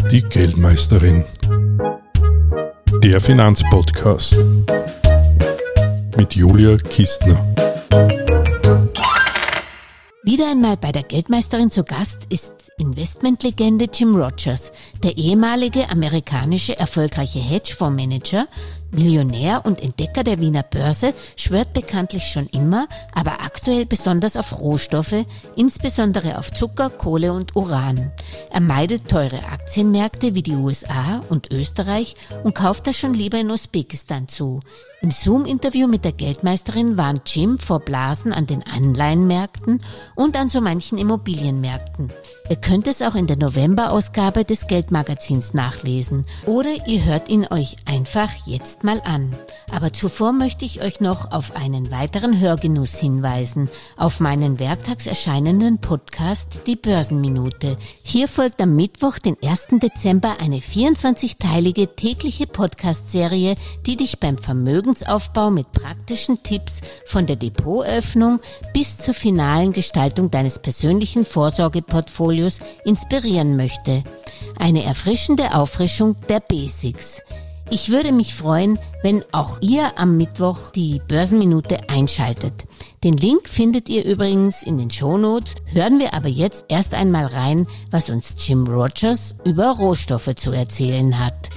Die Geldmeisterin. Der Finanzpodcast mit Julia Kistner. Wieder einmal bei der Geldmeisterin zu Gast ist Investmentlegende Jim Rogers, der ehemalige amerikanische erfolgreiche Hedgefondsmanager, Millionär und Entdecker der Wiener Börse, schwört bekanntlich schon immer, aber aktuell besonders auf Rohstoffe, insbesondere auf Zucker, Kohle und Uran. Er meidet teure Aktienmärkte wie die USA und Österreich und kauft da schon lieber in Usbekistan zu. Im Zoom-Interview mit der Geldmeisterin warnt Jim vor Blasen an den Anleihenmärkten und an so manchen Immobilienmärkten. Ihr könnt es auch in der November-Ausgabe des Geldmagazins nachlesen oder ihr hört ihn euch einfach jetzt mal an. Aber zuvor möchte ich euch noch auf einen weiteren Hörgenuss hinweisen, auf meinen werktags erscheinenden Podcast Die Börsenminute. Hier folgt am Mittwoch, den 1. Dezember, eine 24-teilige tägliche Podcast-Serie, die dich beim Vermögensaufbau mit praktischen Tipps von der Depotöffnung bis zur finalen Gestaltung deines persönlichen Vorsorgeportfolios inspirieren möchte. Eine erfrischende Auffrischung der Basics. Ich würde mich freuen, wenn auch ihr am Mittwoch die Börsenminute einschaltet. Den Link findet ihr übrigens in den Shownotes. Hören wir aber jetzt erst einmal rein, was uns Jim Rogers über Rohstoffe zu erzählen hat.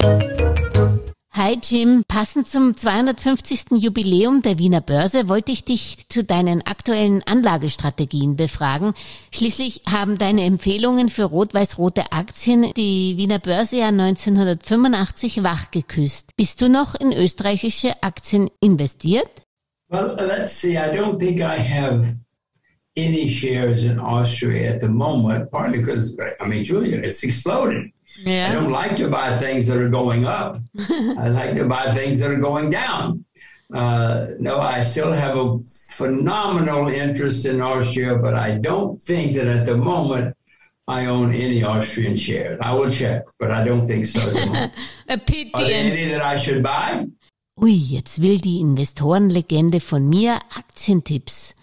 Hi Jim, passend zum 250. Jubiläum der Wiener Börse wollte ich dich zu deinen aktuellen Anlagestrategien befragen. Schließlich haben deine Empfehlungen für rot-weiß-rote Aktien die Wiener Börse ja 1985 wachgeküsst. Bist du noch in österreichische Aktien investiert? Well, let's see. I don't think I have any shares in Austria at the moment, partly because, Julia, it's exploded. Yeah. I don't like to buy things that are going up. I like to buy things that are going down. No, I still have a phenomenal interest in Austria, but I don't think that at the moment I own any Austrian shares. I will check, but I don't think so at the moment. A pity. Are there any that I should buy? Ui, jetzt will die Investorenlegende von mir Aktientipps.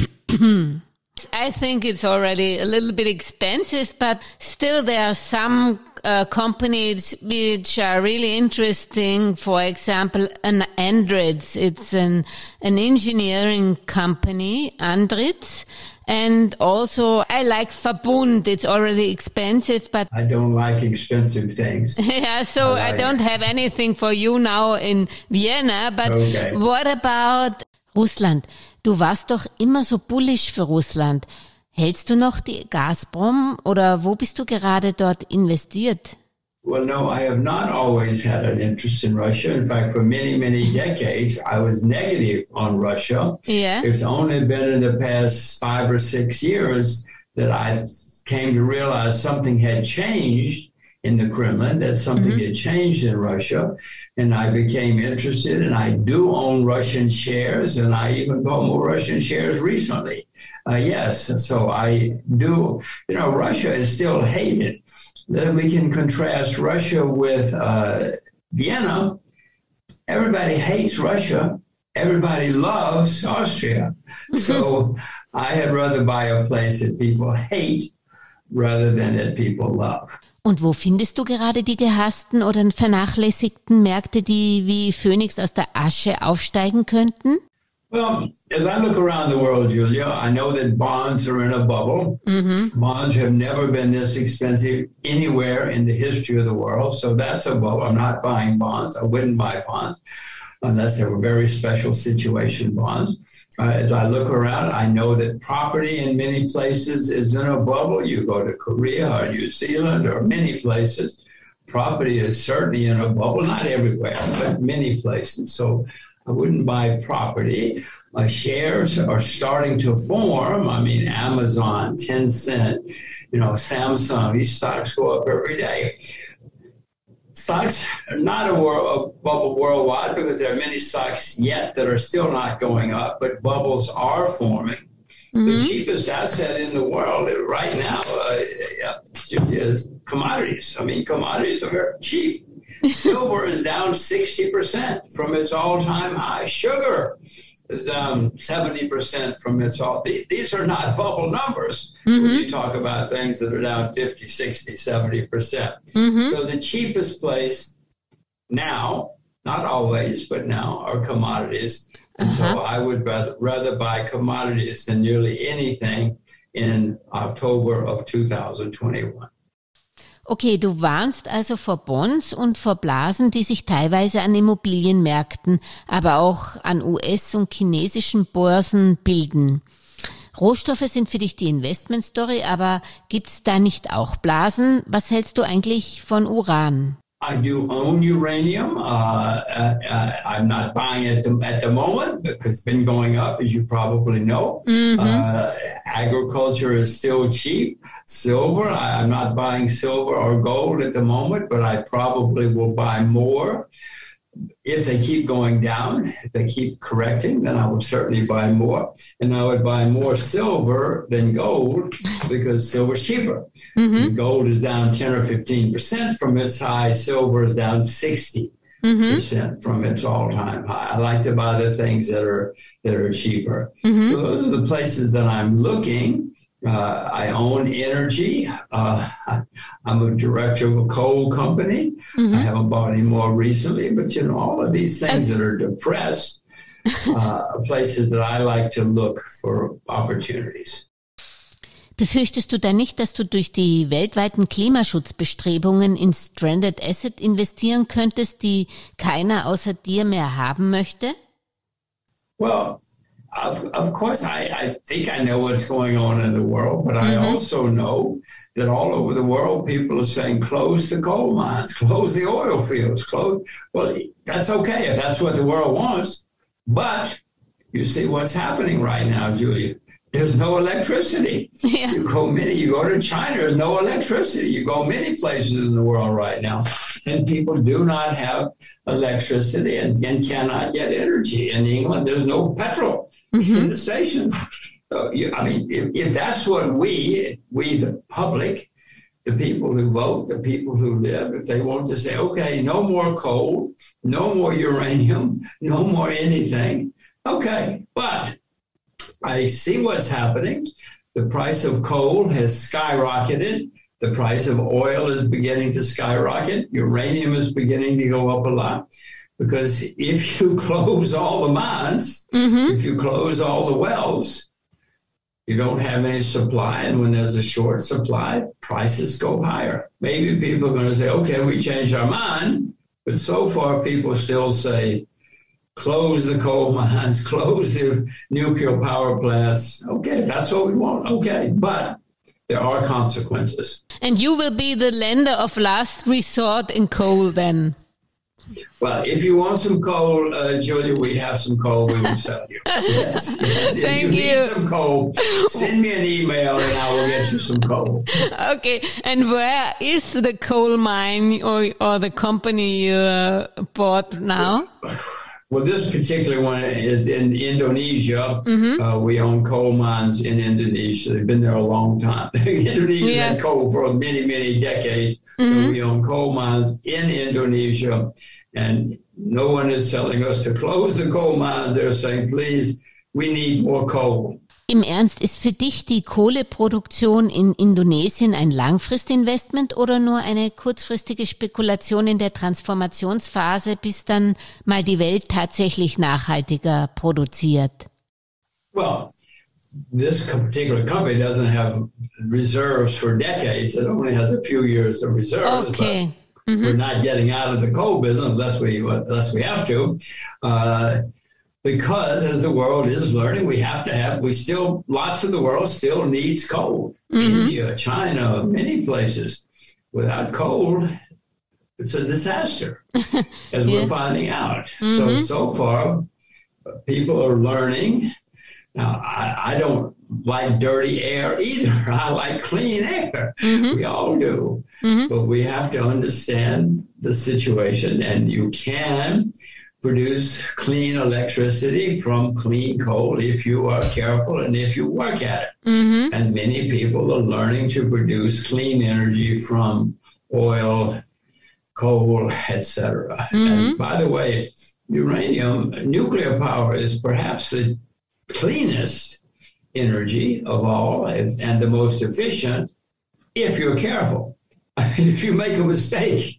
I think it's already a little bit expensive, but still there are some companies which are really interesting. For example, an Andritz. It's an engineering company, Andritz. And also, I like Verbund. It's already expensive, but I don't like expensive things. yeah, so I don't have anything for you now in Vienna. But okay. What about Russland? Du warst doch immer so bullish für Russland. Hältst du noch die Gazprom oder wo bist du gerade dort investiert? Well, no, I have not always had an interest in Russia. In fact, for many, many decades, I was negative on Russia. Yeah. It's only been in the past 5 or 6 years that I came to realize something had changed in the Kremlin, that something had changed in Russia, and I became interested, and I do own Russian shares, and I even bought more Russian shares recently. Yes, so I do. Russia is still hated. Then we can contrast Russia with Vienna. Everybody hates Russia. Everybody loves Austria. So I had rather buy a place that people hate rather than that people love. Und wo findest du gerade die gehassten oder vernachlässigten Märkte, die wie Phönix aus der Asche aufsteigen könnten? Well, as I look around the world, Julia, I know that bonds are in a bubble. Bonds have never been this expensive anywhere in the history of the world. So that's a bubble. I'm not buying bonds. I wouldn't buy bonds unless they were very special situation bonds. As I look around, I know that property in many places is in a bubble. You go to Korea or New Zealand or many places. Property is certainly in a bubble, not everywhere, but many places. So I wouldn't buy property. Shares are starting to form. Amazon, Tencent, Samsung, these stocks go up every day. Stocks are not a bubble worldwide because there are many stocks yet that are still not going up, but bubbles are forming. The cheapest asset in the world right now is commodities. Commodities are very cheap. Silver is down 60% from its all-time high. Sugar is down 70% from its all. These are not bubble numbers when you talk about things that are down 50, 60, 70%. So the cheapest place now, not always, but now, are commodities. And so I would rather buy commodities than nearly anything in October of 2021. Okay, du warnst also vor Bonds und vor Blasen, die sich teilweise an Immobilienmärkten, aber auch an US- und chinesischen Börsen bilden. Rohstoffe sind für dich die Investmentstory, aber gibt's da nicht auch Blasen? Was hältst du eigentlich von Uran? I do own uranium. I'm not buying it at the moment because it's been going up, as you probably know. Agriculture is still cheap. Silver, I'm not buying silver or gold at the moment, but I probably will buy more. If they keep going down, if they keep correcting, then I will certainly buy more. And I would buy more silver than gold because silver is cheaper. Gold is down 10 or 15% from its high. Silver is down 60% from its all-time high. I like to buy the things that are cheaper. So those are the places that I'm looking. I own energy. I'm a director of a coal company. I haven't bought any more recently, but all of these things that are depressed are places that I like to look for opportunities. Befürchtest du da nicht, dass du durch die weltweiten Klimaschutzbestrebungen in Stranded Asset investieren könntest, die keiner außer dir mehr haben möchte? Well, Of course, I think I know what's going on in the world, but I also know that all over the world, people are saying, close the coal mines, close the oil fields, close. Well, that's okay if that's what the world wants. But you see what's happening right now, Julia. There's no electricity. Yeah. You go to China, there's no electricity. You go many places in the world right now, and people do not have electricity and cannot get energy. In England, there's no petrol in the stations. So, if that's what we the public, the people who vote, the people who live, if they want to say, okay, no more coal, no more uranium, no more anything, okay, but I see what's happening. The price of coal has skyrocketed. The price of oil is beginning to skyrocket. Uranium is beginning to go up a lot. Because if you close all the mines, if you close all the wells, you don't have any supply. And when there's a short supply, prices go higher. Maybe people are going to say, okay, we changed our mind. But so far, people still say, close the coal mines, close the nuclear power plants. Okay, that's what we want. Okay, but there are consequences. And you will be the lender of last resort in coal then? Well, if you want some coal, Julia, we have some coal we will sell you. Yes. Thank you. Need some coal, send me an email and I will get you some coal. Okay, and where is the coal mine or the company you bought now? Well, this particular one is in Indonesia. We own coal mines in Indonesia. They've been there a long time. Indonesia's had coal for many, many decades. So we own coal mines in Indonesia. And no one is telling us to close the coal mines. They're saying, please, we need more coal. Im Ernst, ist für dich die Kohleproduktion in Indonesien ein Langfristinvestment oder nur eine kurzfristige Spekulation in der Transformationsphase, bis dann mal die Welt tatsächlich nachhaltiger produziert? Well, this particular company doesn't have reserves for decades. It only has a few years of reserves. Okay. But we're not getting out of the coal business unless we have to. Because as the world is learning, lots of the world still needs coal. India, China, many places. Without coal, it's a disaster, as we're finding out. So far, people are learning. Now, I don't like dirty air either. I like clean air. We all do. But we have to understand the situation, and you can produce clean electricity from clean coal if you are careful and if you work at it. And many people are learning to produce clean energy from oil, coal, etc. And by the way, uranium, nuclear power is perhaps the cleanest energy of all and the most efficient if you're careful. I mean, if you make a mistake,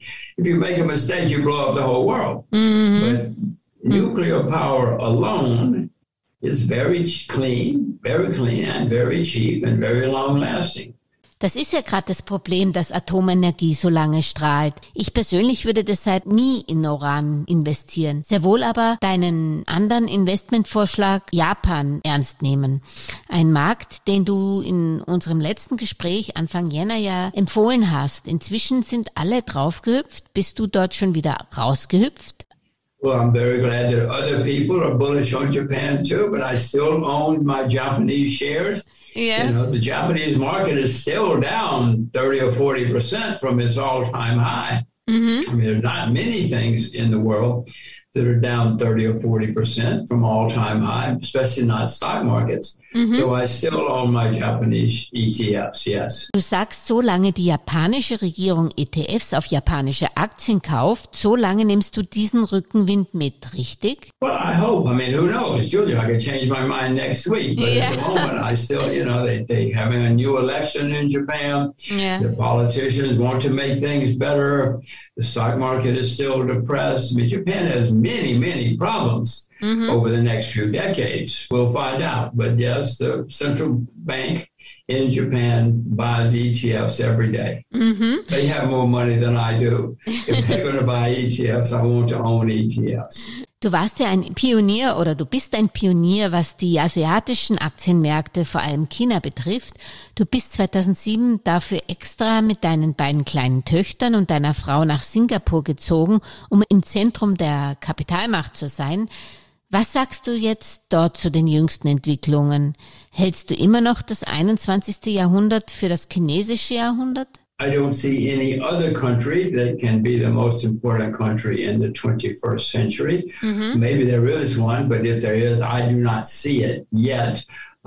you blow up the whole world. Mm-hmm. But nuclear power alone is very clean and very cheap and very long-lasting. Das ist ja gerade das Problem, dass Atomenergie so lange strahlt. Ich persönlich würde deshalb nie in Uran investieren. Sehr wohl aber deinen anderen Investmentvorschlag Japan ernst nehmen. Ein Markt, den du in unserem letzten Gespräch Anfang Jänner ja empfohlen hast. Inzwischen sind alle draufgehüpft. Bist du dort schon wieder rausgehüpft? Well, I'm very glad that other people are bullish on Japan too, but I still own my Japanese shares. Yeah. You know, the Japanese market is still down 30 or 40% from its all-time high. Mm-hmm. I mean, there are not many things in the world that are down 30 or 40% from all-time high, especially not stock markets. Mm-hmm. So I still own my Japanese ETFs, yes. Du sagst, solange die japanische Regierung ETFs auf japanische Aktien kauft, solange nimmst du diesen Rückenwind mit, richtig? Well, I hope. I mean, who knows? Julia, I could change my mind next week. But at the moment, I still, you know, they having a new election in Japan. Yeah. The politicians want to make things better. The stock market is still depressed. I mean, Japan has many, many problems. Mm-hmm. Over the next few decades. We'll find out. But yes, the central bank in Japan buys ETFs every day. Mm-hmm. They have more money than I do. If they're going to buy ETFs, I want to own ETFs. Du warst ja ein Pionier oder du bist ein Pionier, was die asiatischen Aktienmärkte, vor allem China, betrifft. Du bist 2007 dafür extra mit deinen beiden kleinen Töchtern und deiner Frau nach Singapur gezogen, um im Zentrum der Kapitalmacht zu sein. Was sagst du jetzt dort zu den jüngsten Entwicklungen? Hältst du immer noch das 21. Jahrhundert für das chinesische Jahrhundert? I don't see any other country that can be the most important country in the 21st century. Mm-hmm. Maybe there is one, but if there is, I do not see it yet.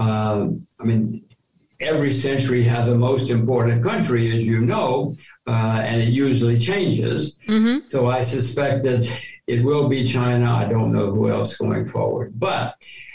I mean, every century has a most important country, as you know, and it usually changes. Mm-hmm. So I suspect that it will be China. I don't know who else going forward. But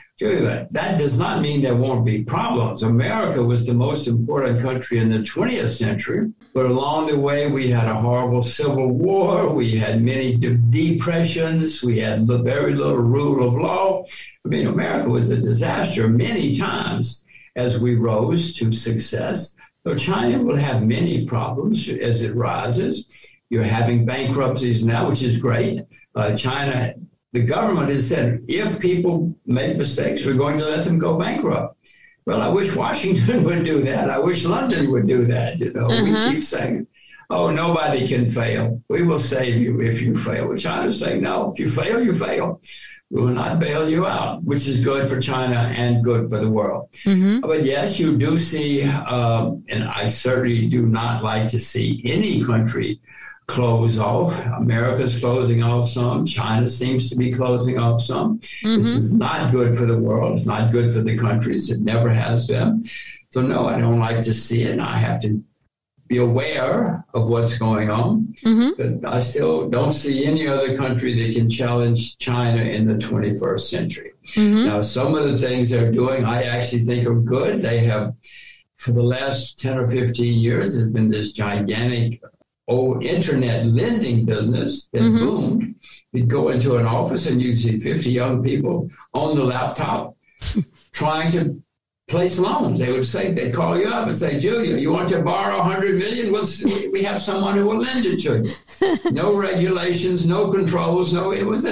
that does not mean there won't be problems. America was the most important country in the 20th century, but along the way we had a horrible civil war. We had many depressions. We had very little rule of law. I mean, America was a disaster many times as we rose to success. So China will have many problems as it rises. You're having bankruptcies now, which is great. China, the government has said, if people make mistakes, we're going to let them go bankrupt. Well, I wish Washington would do that. I wish London would do that. You know, we keep saying, oh, nobody can fail. We will save you if you fail. But China's saying, no, if you fail, you fail. We will not bail you out, which is good for China and good for the world. Mm-hmm. But yes, you do see, and I certainly do not like to see any country close off. America's closing off some. China seems to be closing off some. Mm-hmm. This is not good for the world. It's not good for the countries. It never has been. So no, I don't like to see it. And I have to be aware of what's going on. Mm-hmm. But I still don't see any other country that can challenge China in the 21st century. Mm-hmm. Now, some of the things they're doing, I actually think are good. They have, for the last 10 or 15 years, there's been this gigantic internet lending business that boomed. You'd go into an office and you'd see 50 young people on the laptop trying to place loans. They would say, they'd call you up and say, Julia, you want to borrow $100 million? We have someone who will lend it to you. No regulations, no controls, it was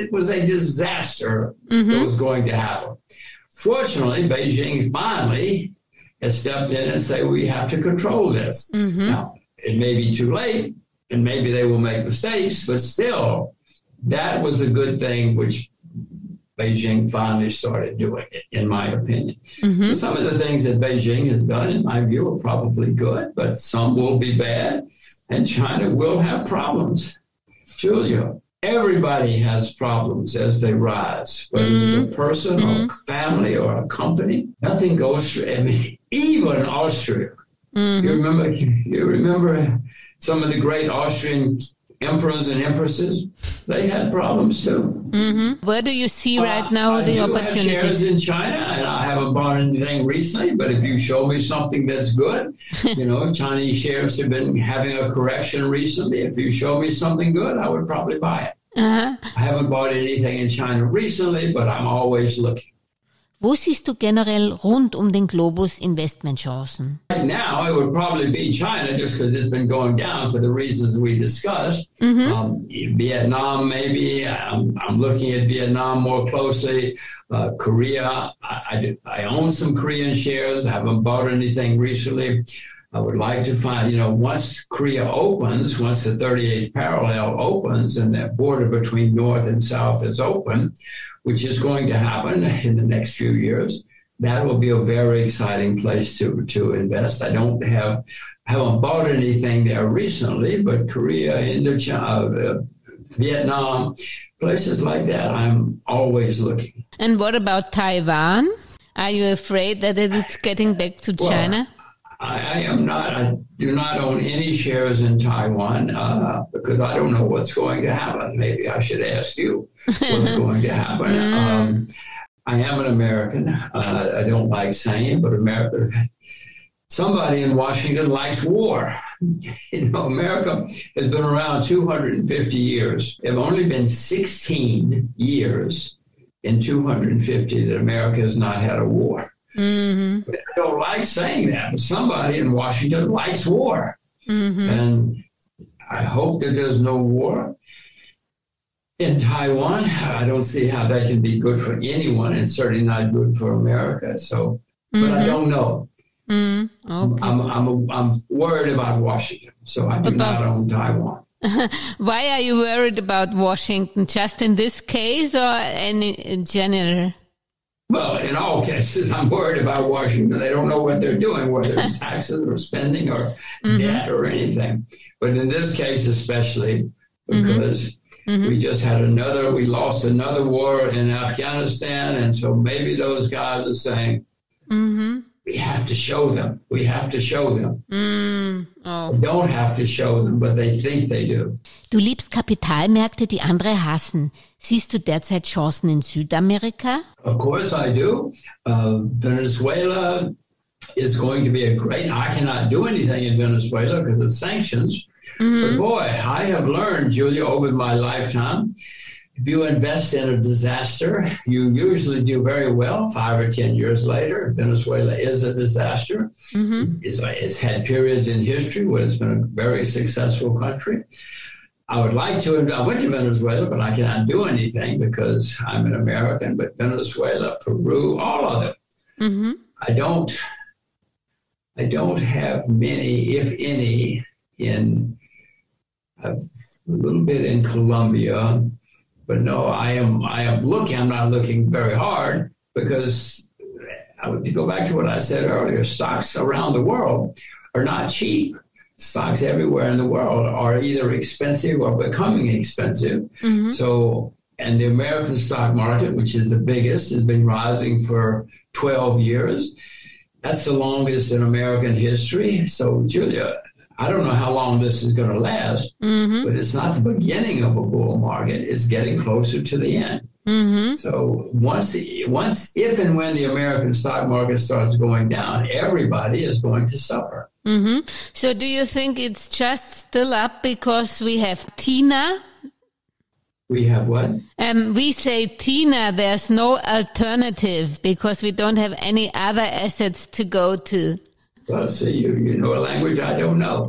a disaster that was going to happen. Fortunately, Beijing finally has stepped in and said, we have to control this. Mm-hmm. Now, it may be too late, and maybe they will make mistakes, but still, that was a good thing, which Beijing finally started doing it, in my opinion. Mm-hmm. So some of the things that Beijing has done, in my view, are probably good, but some will be bad, and China will have problems. Julia, everybody has problems as they rise, whether it's a person or a family or a company. Nothing goes through. I mean, even Austria. Mm-hmm. You remember some of the great Austrian emperors and empresses, they had problems too. Mm-hmm. Where do you see right now the opportunities? I have shares in China, and I haven't bought anything recently, but if you show me something that's good, Chinese shares have been having a correction recently. If you show me something good, I would probably buy it. I haven't bought anything in China recently, but I'm always looking. Wo siehst du generell rund um den Globus Investmentchancen? Right now, it would probably be China, just because it's been going down for the reasons we discussed. Vietnam, maybe. I'm looking at Vietnam more closely. Korea, I own some Korean shares. I haven't bought anything recently. I would like to find, once Korea opens, once the 38th parallel opens and that border between North and South is open, which is going to happen in the next few years, that will be a very exciting place to invest. I haven't bought anything there recently, but Korea, Indochina, Vietnam, places like that, I'm always looking. And what about Taiwan? Are you afraid that it's getting back to China? I am not. I do not own any shares in Taiwan because I don't know what's going to happen. Maybe I should ask you what's going to happen. I am an American. I don't like saying, but somebody in Washington likes war. America has been around 250 years. There have only been 16 years in 250 that America has not had a war. Mm-hmm. I don't like saying that, but somebody in Washington likes war. Mm-hmm. And I hope that there's no war in Taiwan. I don't see how that can be good for anyone, and certainly not good for America. So, but I don't know. Mm-hmm. Okay. I'm worried about Washington, so I do not own Taiwan. Why are you worried about Washington? Just in this case, or in general? Well, in all cases, I'm worried about Washington. They don't know what they're doing, whether it's taxes or spending or debt or anything. But in this case, especially because we lost another war in Afghanistan. And so maybe those guys are saying, we have to show them. We have to show them. They don't have to show them, but they think they do. Du liebst Kapitalmärkte, die andere hassen. Siehst du derzeit Chancen in Südamerika? Of course I do. Venezuela is going to be I cannot do anything in Venezuela because of sanctions. But boy, I have learned, Julia, over my lifetime, if you invest in a disaster, you usually do very well 5 or 10 years later. Venezuela is a disaster. It's had periods in history where it's been a very successful country. I went to Venezuela, but I cannot do anything because I'm an American. But Venezuela, Peru, all of them. I don't have many, if any, a little bit in Colombia. But no, I'm not looking very hard because to go back to what I said earlier, stocks around the world are not cheap. Stocks everywhere in the world are either expensive or becoming expensive. So, and the American stock market, which is the biggest, has been rising for 12 years. That's the longest in American history. So, Julia, I don't know how long this is going to last, but it's not the beginning of a bull market. It's getting closer to the end. So if and when the American stock market starts going down, everybody is going to suffer. So do you think it's just still up because we have TINA? We have what? We say TINA, there's no alternative because we don't have any other assets to go to. Well, see, you know a language I don't know.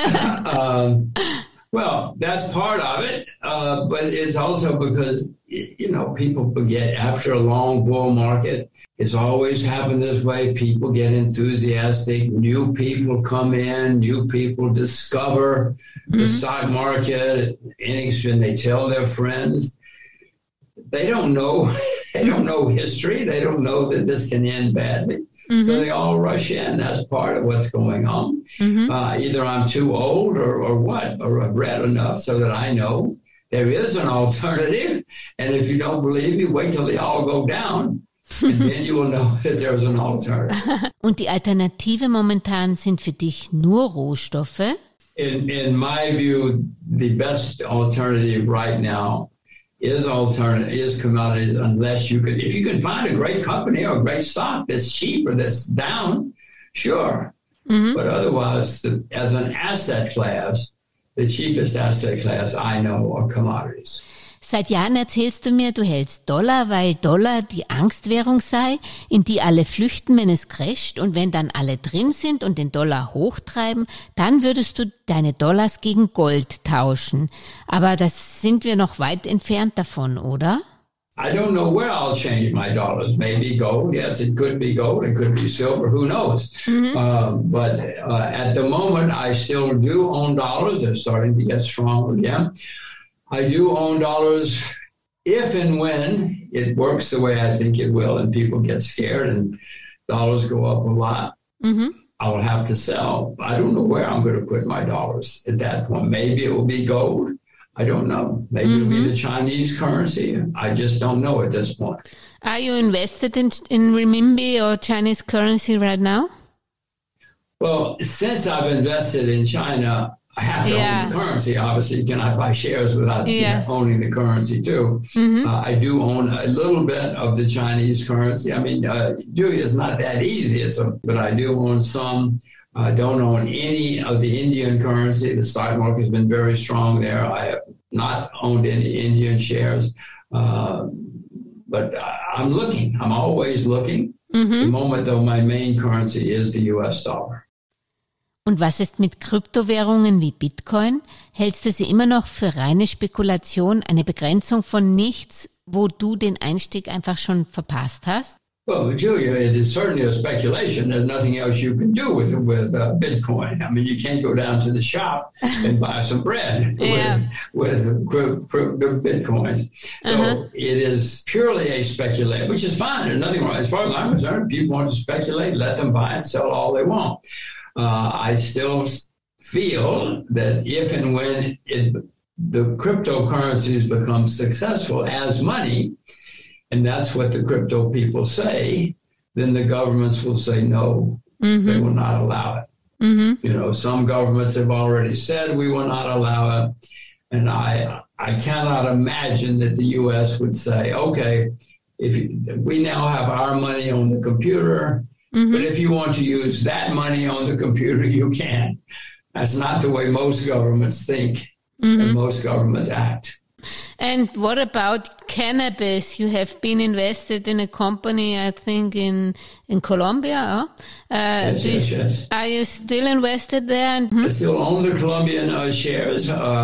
Well, that's part of it, but it's also because, people forget after a long bull market, it's always happened this way. People get enthusiastic. New people come in. New people discover the stock market. And they tell their friends. They don't know. They don't know history. They don't know that this can end badly. So they all rush in. That's part of what's going on. Either I'm too old or what, or I've read enough so that I know there is an alternative. And if you don't believe me, wait till they all go down. And then you will know that there's an alternative. Und die Alternative momentan sind für dich nur Rohstoffe? In my view, the best alternative right now is commodities, unless if you can find a great company or a great stock that's cheap or that's down, sure. Mm-hmm. But otherwise, as an asset class, the cheapest asset class I know are commodities. Seit Jahren erzählst du mir, du hältst Dollar, weil Dollar die Angstwährung sei, in die alle flüchten, wenn es crasht. Und wenn dann alle drin sind und den Dollar hochtreiben, dann würdest du deine Dollars gegen Gold tauschen. Aber das sind wir noch weit entfernt davon, oder? I don't know where I'll change my dollars. Maybe gold. Yes, it could be gold. It could be silver. Who knows? Mm-hmm. But at the moment, I still do own dollars. They're starting to get strong again. I do own dollars if and when it works the way I think it will and people get scared and dollars go up a lot. Mm-hmm. I will have to sell. I don't know where I'm going to put my dollars at that point. Maybe it will be gold. I don't know. Maybe it'll be the Chinese currency. I just don't know at this point. Are you invested in renminbi or Chinese currency right now? Well, since I've invested in China, I have to own the currency. Obviously, you cannot buy shares without owning the currency, too. Mm-hmm. I do own a little bit of the Chinese currency. I mean, Julia, it's not that easy, but I do own some. I don't own any of the Indian currency. The stock market has been very strong there. I have not owned any Indian shares. But I'm looking. I'm always looking. Mm-hmm. At the moment, though, my main currency is the US dollar. Und was ist mit Kryptowährungen wie Bitcoin? Hältst du sie immer noch für reine Spekulation, eine Begrenzung von nichts, wo du den Einstieg einfach schon verpasst hast? Well, Julia, it is certainly a speculation. There's nothing else you can do with Bitcoin. I mean, you can't go down to the shop and buy some bread with Bitcoins. So it is purely a speculation, which is fine. There's nothing wrong. As far as I'm concerned, people want to speculate, let them buy and sell all they want. I still feel that if and when the cryptocurrencies become successful as money, and that's what the crypto people say, then the governments will say no, they will not allow it. Mm-hmm. You know, some governments have already said we will not allow it. And I cannot imagine that the U.S. would say, okay, we now have our money on the computer, but if you want to use that money on the computer, you can. That's not the way most governments think and most governments act. And what about cannabis? You have been invested in a company, I think, in Colombia. Yes. Are you still invested there? I still own the Colombian shares.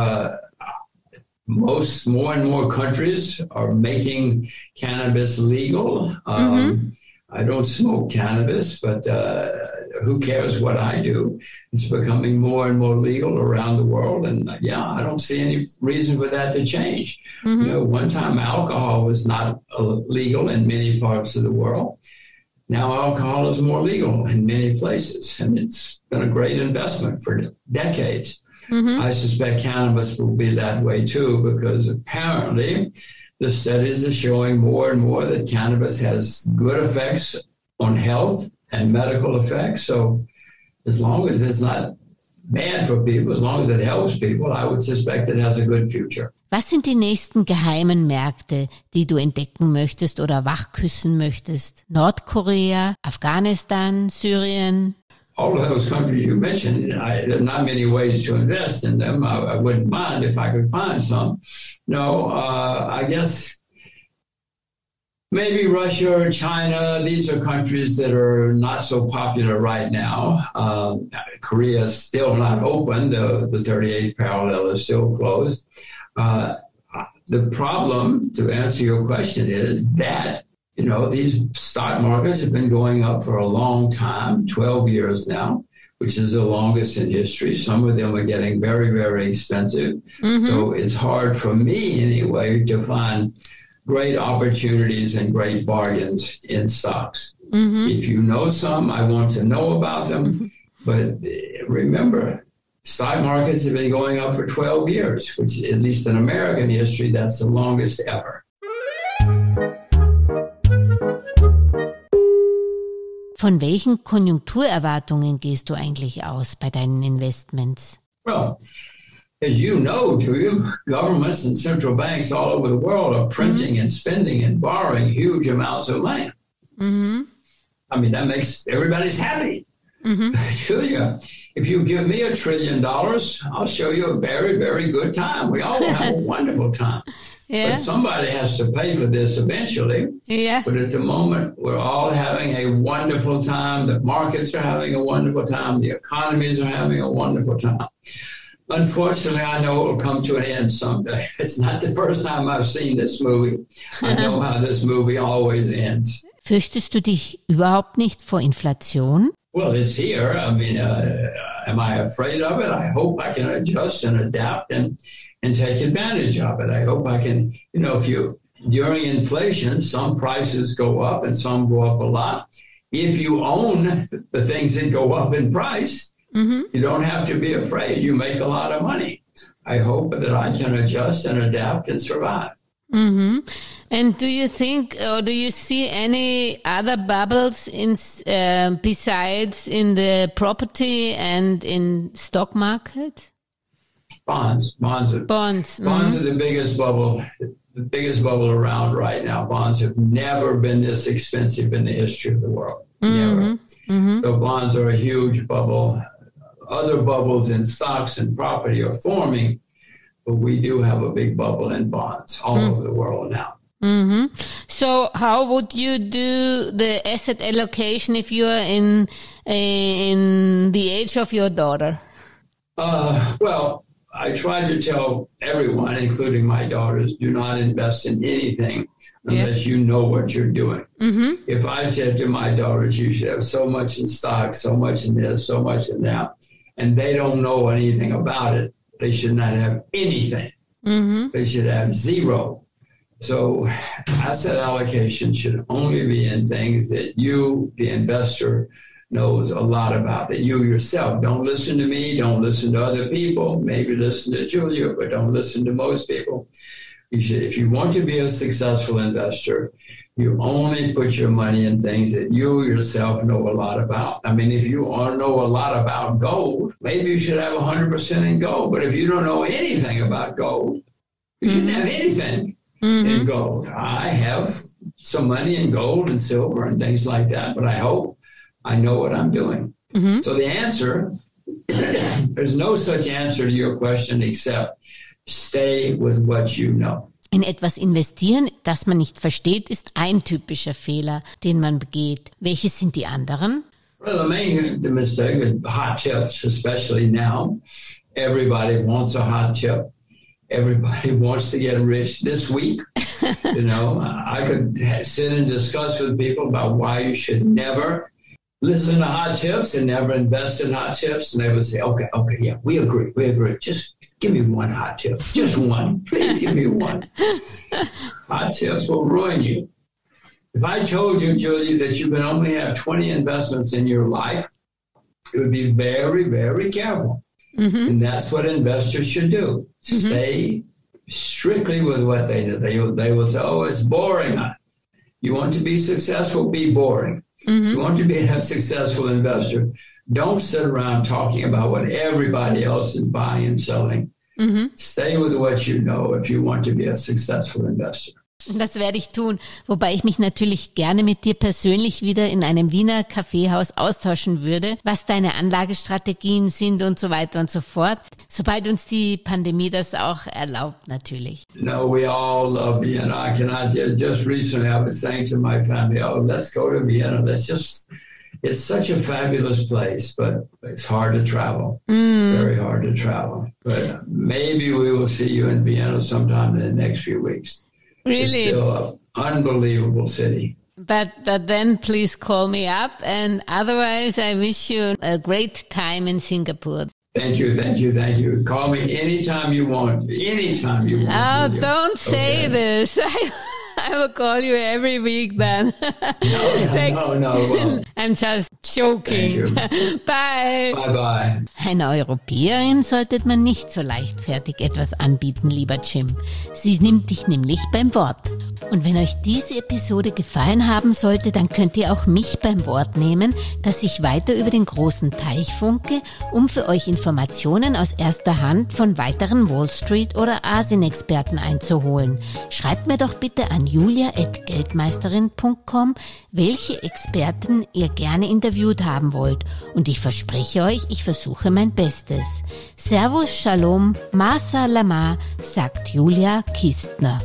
More and more countries are making cannabis legal. I don't smoke cannabis, but who cares what I do? It's becoming more and more legal around the world. And I don't see any reason for that to change. You know, one time alcohol was not legal in many parts of the world. Now alcohol is more legal in many places. And it's been a great investment for decades. I suspect cannabis will be that way too, because apparently the studies are showing more and more that cannabis has good effects on health and medical effects. So as long as it's not bad for people, as long as it helps people, I would suspect it has a good future. Was sind die nächsten geheimen Märkte, die du entdecken möchtest oder wachküssen möchtest? Nordkorea, Afghanistan, Syrien? All of those countries you mentioned, there are not many ways to invest in them. I wouldn't mind if I could find some. No, I guess maybe Russia or China. These are countries that are not so popular right now. Korea is still not open. The 38th parallel is still closed. The problem, to answer your question, is that these stock markets have been going up for a long time, 12 years now, which is the longest in history. Some of them are getting very, very expensive. So it's hard for me, anyway, to find great opportunities and great bargains in stocks. If you know some, I want to know about them. But remember, stock markets have been going up for 12 years, which at least in American history, that's the longest ever. Von welchen Konjunkturerwartungen gehst du eigentlich aus bei deinen Investments? Well, as you know, Julia, governments and central banks all over the world are printing and spending and borrowing huge amounts of money. Mm-hmm. I mean, that makes everybody's happy. Julia, if you give me $1 trillion, I'll show you a very, very good time. We all have a wonderful time. Yeah. But somebody has to pay for this eventually. Yeah. But at the moment, we're all having a wonderful time. The markets are having a wonderful time. The economies are having a wonderful time. Unfortunately, I know it will come to an end someday. It's not the first time I've seen this movie. I know how this movie always ends. Fürchtest du dich überhaupt nicht vor Inflation? Well, it's here. I mean, am I afraid of it? I hope I can adjust and adapt and take advantage of it. I hope I can, during inflation, some prices go up and some go up a lot. If you own the things that go up in price, you don't have to be afraid. You make a lot of money. I hope that I can adjust and adapt and survive. Mm-hmm. And do you think, or do you see any other bubbles besides in the property and in stock market? Bonds are the biggest bubble around right now. Bonds have never been this expensive in the history of the world. Never. So bonds are a huge bubble. Other bubbles in stocks and property are forming, but we do have a big bubble in bonds all over the world now. So how would you do the asset allocation if you are in the age of your daughter? Well, I try to tell everyone, including my daughters, do not invest in anything unless you know what you're doing. If I said to my daughters, you should have so much in stocks, so much in this, so much in that, and they don't know anything about it, they should not have anything. They should have zero. So asset allocation should only be in things that you, the investor, knows a lot about, that you yourself. Don't listen to me, don't listen to other people, maybe listen to Julia, but don't listen to most people. You should, if you want to be a successful investor, you only put your money in things that you yourself know a lot about. I mean, if you know a lot about gold, maybe you should have 100% in gold. But if you don't know anything about gold, you shouldn't have anything in gold. I have some money in gold and silver and things like that, but I hope I know what I'm doing. So the answer, there's no such answer to your question except stay with what you know. In etwas investieren, das man nicht versteht, ist ein typischer Fehler, den man begeht. Welche sind die anderen? Well, the mistake is hot tips, especially now. Everybody wants a hot tip. Everybody wants to get rich this week. I could sit and discuss with people about why you should never listen to hot tips and never invest in hot tips. And they would say, okay, yeah, we agree. Just give me one hot tip. Just one. Please give me one. Hot tips will ruin you. If I told you, Julia, that you can only have 20 investments in your life, you would be very, very careful. And that's what investors should do. Stay strictly with what they do. They will say, oh, it's boring. You want to be successful, be boring. You want to be a successful investor, don't sit around talking about what everybody else is buying and selling. Stay with what you know if you want to be a successful investor. Das werde ich tun, wobei ich mich natürlich gerne mit dir persönlich wieder in einem Wiener Kaffeehaus austauschen würde, was deine Anlagestrategien sind und so weiter und so fort, sobald uns die Pandemie das auch erlaubt natürlich. No, we all love Vienna. Just recently I was saying to my family, let's go to Vienna. It's such a fabulous place, but it's hard to travel. Very hard to travel. But maybe we will see you in Vienna sometime in the next few weeks. Really? It's still an unbelievable city. But then please call me up, and otherwise I wish you a great time in Singapore. Thank you. Call me anytime you want. Oh, don't say this. I will call you every week then. No. Well, I'm just joking. Bye. Bye. Einer Europäerin sollte man nicht so leichtfertig etwas anbieten, lieber Jim. Sie nimmt dich nämlich beim Wort. Und wenn euch diese Episode gefallen haben sollte, dann könnt ihr auch mich beim Wort nehmen, dass ich weiter über den großen Teich funke, um für euch Informationen aus erster Hand von weiteren Wall Street- oder Asien-Experten einzuholen. Schreibt mir doch bitte an julia@geldmeisterin.com, welche Experten ihr gerne interviewt haben wollt. Und ich verspreche euch, ich versuche mein Bestes. Servus, Shalom, Ma Salama, sagt Julia Kistner.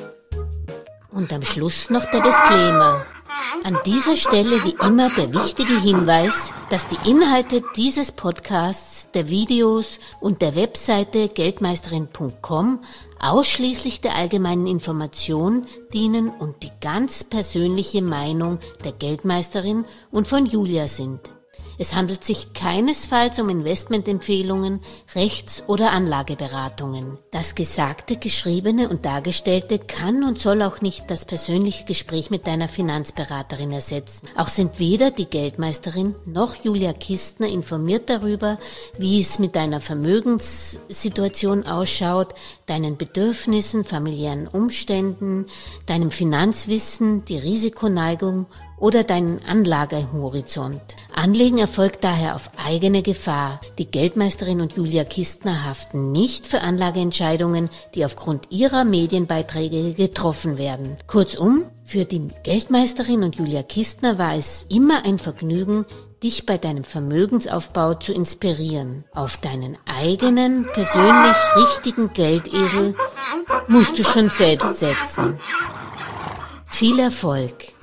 Und am Schluss noch der Disclaimer. An dieser Stelle wie immer der wichtige Hinweis, dass die Inhalte dieses Podcasts, der Videos und der Webseite geldmeisterin.com ausschließlich der allgemeinen Information dienen und die ganz persönliche Meinung der Geldmeisterin und von Julia sind. Es handelt sich keinesfalls um Investmentempfehlungen, Rechts- oder Anlageberatungen. Das Gesagte, Geschriebene und Dargestellte kann und soll auch nicht das persönliche Gespräch mit deiner Finanzberaterin ersetzen. Auch sind weder die Geldmeisterin noch Julia Kistner informiert darüber, wie es mit deiner Vermögenssituation ausschaut, deinen Bedürfnissen, familiären Umständen, deinem Finanzwissen, die Risikoneigung oder deinen Anlagehorizont. Anlegen erfolgt daher auf eigene Gefahr. Die Geldmeisterin und Julia Kistner haften nicht für Anlageentscheidungen, die aufgrund ihrer Medienbeiträge getroffen werden. Kurzum, für die Geldmeisterin und Julia Kistner war es immer ein Vergnügen, dich bei deinem Vermögensaufbau zu inspirieren. Auf deinen eigenen, persönlich richtigen Geldesel musst du schon selbst setzen. Viel Erfolg!